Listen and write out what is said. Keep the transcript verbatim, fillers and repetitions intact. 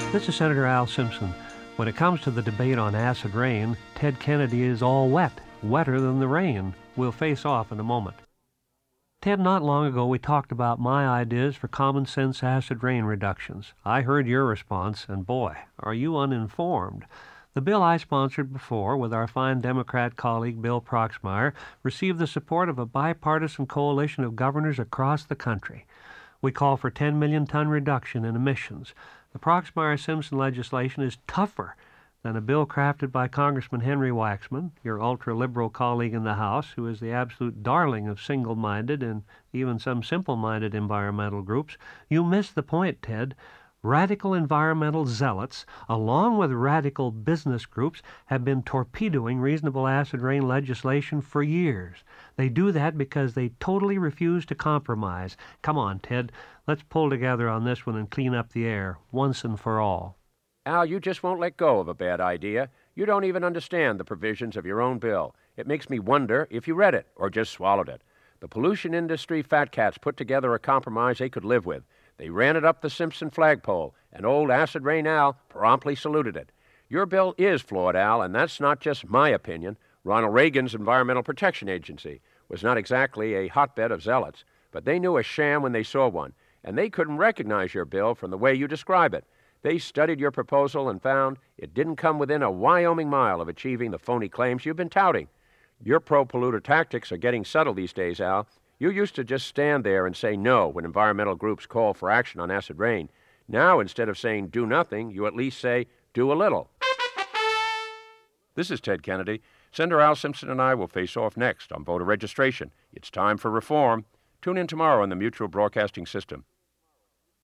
This is Senator Al Simpson. When it comes to the debate on acid rain, Ted Kennedy is all wet, wetter than the rain. We'll face off in a moment. Ted, not long ago we talked about my ideas for common sense acid rain reductions. I heard your response, and boy, are you uninformed. The bill I sponsored before with our fine Democrat colleague Bill Proxmire received the support of a bipartisan coalition of governors across the country. We call for ten million ton reduction in emissions. The Proxmire-Simpson legislation is tougher than a bill crafted by Congressman Henry Waxman, your ultra-liberal colleague in the House, who is the absolute darling of single-minded and even some simple-minded environmental groups. You miss the point, Ted. Radical environmental zealots, along with radical business groups, have been torpedoing reasonable acid rain legislation for years. They do that because they totally refuse to compromise. Come on, Ted, let's pull together on this one and clean up the air, once and for all. Al, you just won't let go of a bad idea. You don't even understand the provisions of your own bill. It makes me wonder if you read it or just swallowed it. The pollution industry fat cats put together a compromise they could live with. They ran it up the Simpson flagpole, and old Acid Rain Al promptly saluted it. Your bill is flawed, Al, and that's not just my opinion. Ronald Reagan's Environmental Protection Agency was not exactly a hotbed of zealots, but they knew a sham when they saw one, and they couldn't recognize your bill from the way you describe it. They studied your proposal and found it didn't come within a Wyoming mile of achieving the phony claims you've been touting. Your pro-polluter tactics are getting subtle these days, Al. You used to just stand there and say no when environmental groups call for action on acid rain. Now, instead of saying do nothing, you at least say do a little. This is Ted Kennedy. Senator Al Simpson and I will face off next on voter registration. It's time for reform. Tune in tomorrow on the Mutual Broadcasting System.